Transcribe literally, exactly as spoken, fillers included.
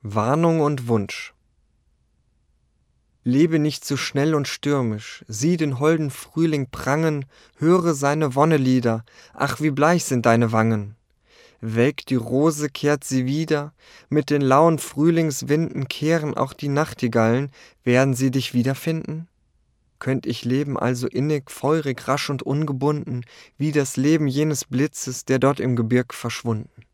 Warnung und Wunsch. Lebe nicht so schnell und stürmisch, sieh den holden Frühling prangen, höre seine Wonnelieder, ach wie bleich sind deine Wangen. Welkt die Rose, kehrt sie wieder, mit den lauen Frühlingswinden kehren auch die Nachtigallen, werden sie dich wiederfinden? Könnt ich leben also innig, feurig, rasch und ungebunden, wie das Leben jenes Blitzes, der dort im Gebirg verschwunden.